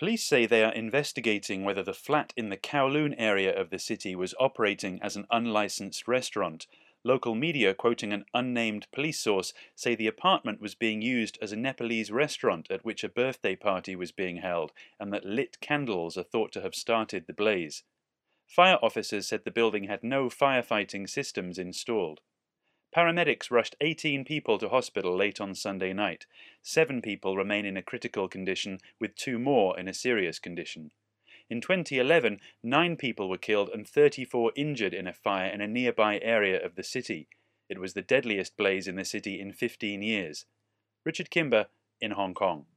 Police say they are investigating whether the flat in the Kowloon area of the city was operating as an unlicensed restaurant. Local media, quoting an unnamed police source, say the apartment was being used as a Nepalese restaurant at which a birthday party was being held, and that lit candles are thought to have started the blaze. Fire officers said the building had no firefighting systems installed. Paramedics rushed 18 people to hospital late on Sunday night. 7 people remain in a critical condition, with 2 more in a serious condition. In 2011, 9 people were killed and 34 injured in a fire in a nearby area of the city. It was the deadliest blaze in the city in 15 years. Richard Kimber in Hong Kong.